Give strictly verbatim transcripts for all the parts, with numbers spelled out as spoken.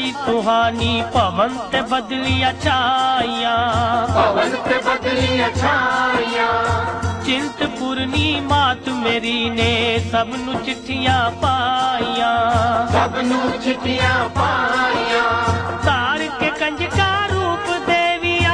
आई सुहानी पवन ते बदलिया छाइया, पवन ते बदलिया छाइया। चिंतपूर्णी मात मेरी ने सबनू चिट्ठियां पाइया, सबनू चिट्ठियां पाइया। तार के कंज का रूप देविया,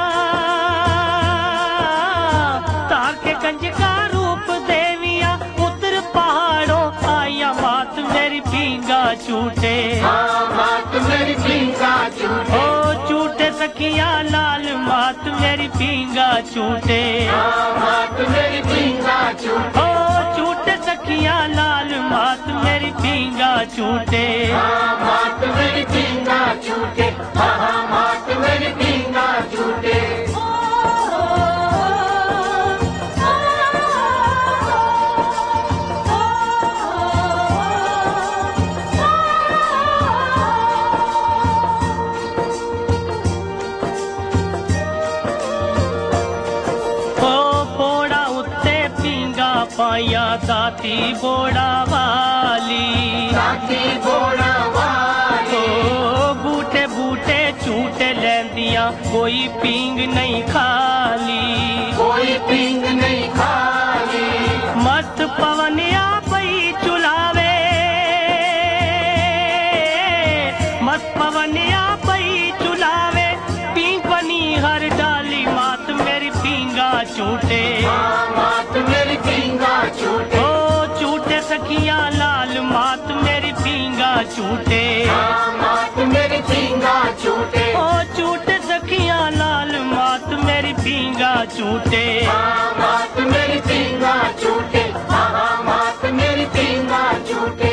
तार के कंज का रूप देविया। उतर पहाड़ों आया मात मेरी पींगा छूटे, हाँ मात मेरी पींगा छूटे। ओ छूटे सखिया लाल मात मेरी पींगा छूटे, हाँ मात मेरी पींगा छूटे। ओ छूटे सखिया लाल मात मेरी पींगा छूटे, हाँ मात मेरी पींगा छूटे। हाँ हाँ मात मेरी पींगा छूटे। पाया दाती बोड़ा वाली, दाती बोड़ा वाली। ओ बूटे बूटे छूटे लैंदिया कोई पींग नहीं खाली, कोई पींग नहीं खाली। मस्त पवन आ पई चुलावे, मस्त पवन आ पई चुलावे। पींग बनी हर डाली मात मेरी पींगा छूटे, मात मेरी पींगा छूटे। ओ छूटे सखिया लाल मात मेरी पींगा छूटे, मात मेरी पींगा छूटे। ओ छूटे सखिया लाल मात मेरी पींगा छूटे, मात मेरी पींगा छूटे। हाँ मात मेरी पींगा छूटे।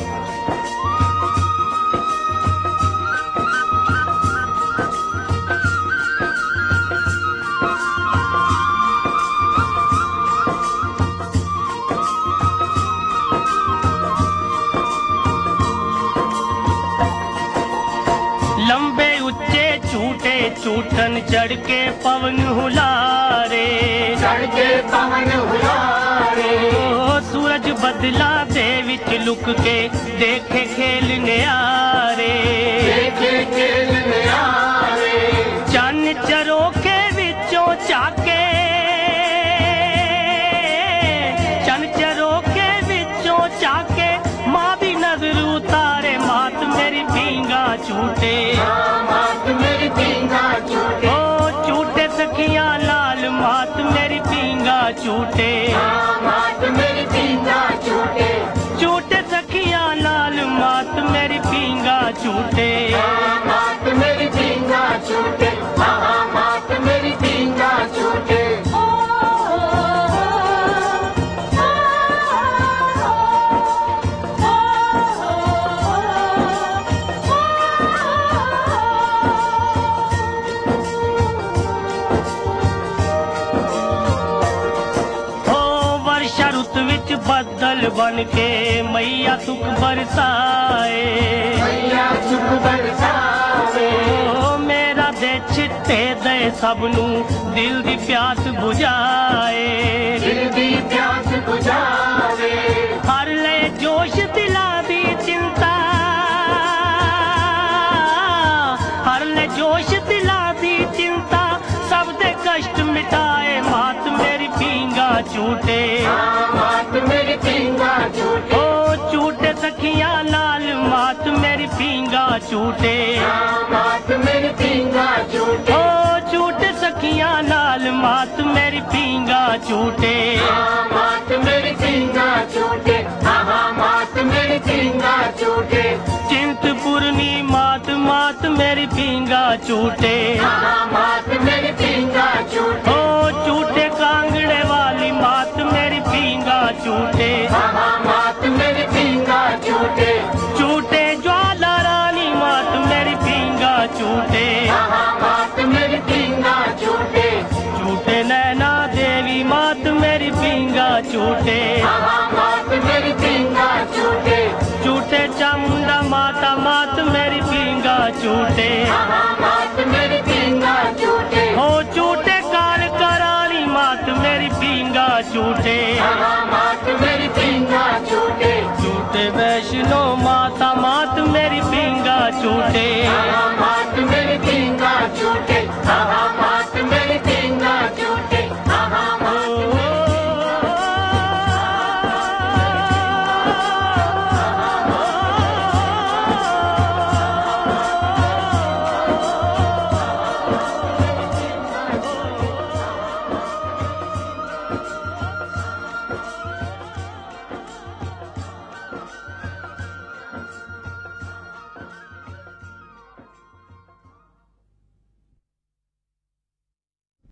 लंबे उच्चे छूटे छूटन चढ़ के पवन हुलारे, चढ़ के पवन हुलारे। ओ सूरज बदला दे विच लुक के देखे खेलने आरे, देखे खेलने आरे। चन्न चरोखे विचों चाके, चन्न चरोखे विचों चाके। माँ भी नजर उतारे मात मेरी पींगा छूटे, मात मेरी पींगा छूटे। ओ छूटे सखिया लाल मात मेरी पींगा छूटे, मात मेरी पींगा छूटे। छूटे सखिया लाल मात मेरी पींगा छूटे, मात मेरी पींगा छूटे। हाँ मात मेरी पींगा छूटे। बदल बन के मैया सुख बरसाए, मैया सुख बरसावे। ओ मेरा दे छिट्टे दे सबनू दिल दी प्यास बुझाए, दिल दी प्यास बुझावे। हर ले जोश दिला दी चिंता, हर ले जोश दिला दी चिंता। सब दे कष्ट मिटाए मात मेरी पींगा छूटे, मात मेरी पींगा छूटे। ओ छूटे सखिया लाल मात मेरी पींगा छूटे, मात मेरी पींगा छूटे। ओ छूटे सखिया लाल मात मेरी पींगा छूटे, मात मेरी पींगा छूटे। हाँ मात मेरी पींगा छूटे। चिंतपूर्णी मात मात मेरी पींगा छूटे, मात मेरी पींगा छूटे। ओ छूटे कांगड़े वाली मात मेरी पींगा छूटे, मात मेरी पींगा छूटे। छूटे ज्वाला रानी मात मेरी पींगा छूटे, मात मेरी पींगा छूटे। छूटे नैना देवी मात मेरी पींगा छूटे, मात मेरी पींगा छूटे। छूटे चामुंडा माता मात मेरी पींगा छूटे, मात मेरी पींगा छूटे। हो छूटे काल कराली मात मेरी पींगा छूटे, मात मेरी पींगा छूटे। छूटे वैष्णो माता मात मेरी पींगा छूटे। छूटे।